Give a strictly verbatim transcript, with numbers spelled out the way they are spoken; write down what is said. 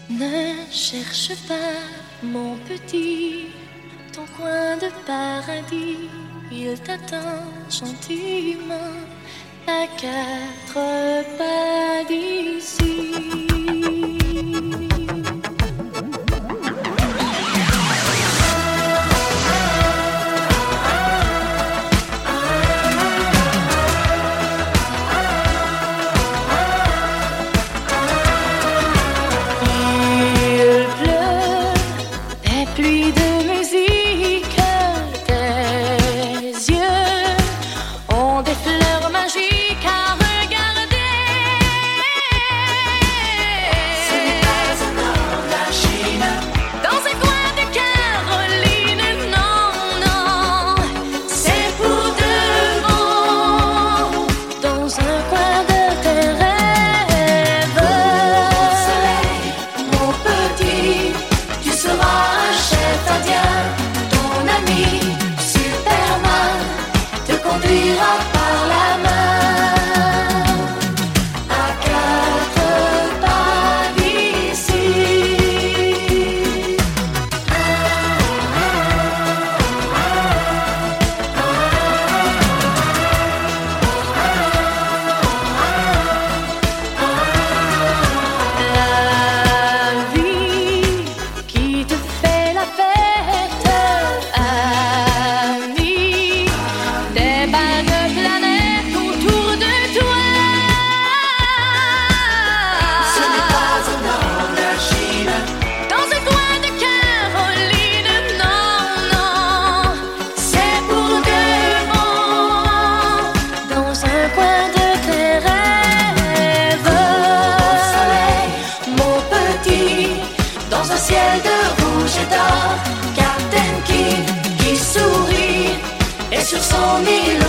Ne cherche pas, mon petit, ton coin de paradis. Il t'attend gentiment à quatre pas d'ici. Pluie de musique, tes yeux ont des fleurs magiques à regarder. Ce n'est pas un homme, la Chine. Dans un coin de Caroline, non, non, c'est pour de bon. Dans un coin de tes rêves, au soleil, mon petit, tu seras ton ami Superman te conduira par la main à quatre pas d'ici. La vie qui te fait la fête, ami, des bas de planète autour de toi. Ce n'est pas un homme, la Chine. Dans un coin de Caroline, non, non, c'est pour de bon. Dans un coin de tes rêves, Au soleil, mon petit, dans un ciel de rouge et d'or, Captain Kidd qui sourit et sur son île